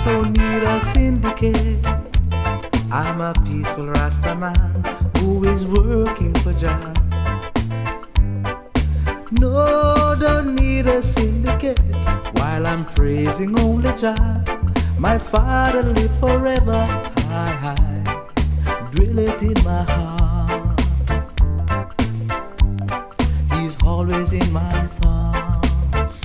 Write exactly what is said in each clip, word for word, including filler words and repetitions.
don't need a syndicate. I'm a peaceful Rasta man who is working for Jah. No, don't need a syndicate while I'm praising only Jah. My Father live forever, high, high, drill it in my heart. He's always in my thoughts.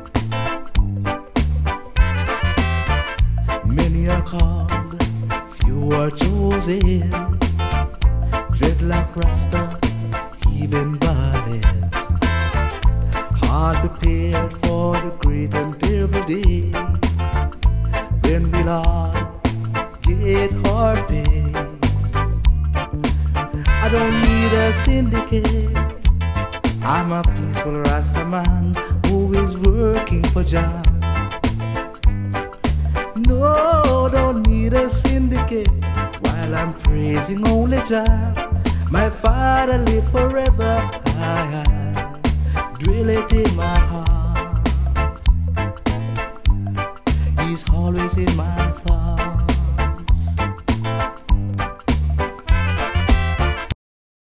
Many are called, few are chosen. Dreadlock Rasta, even bodies, hard prepared for the great and terrible day when we'll all get hard pay. I don't need a syndicate. I'm a peaceful Rasta man who is working for Jah. No, don't need a syndicate while I'm praising only Jah. My Father live forever, high, high, drill it in my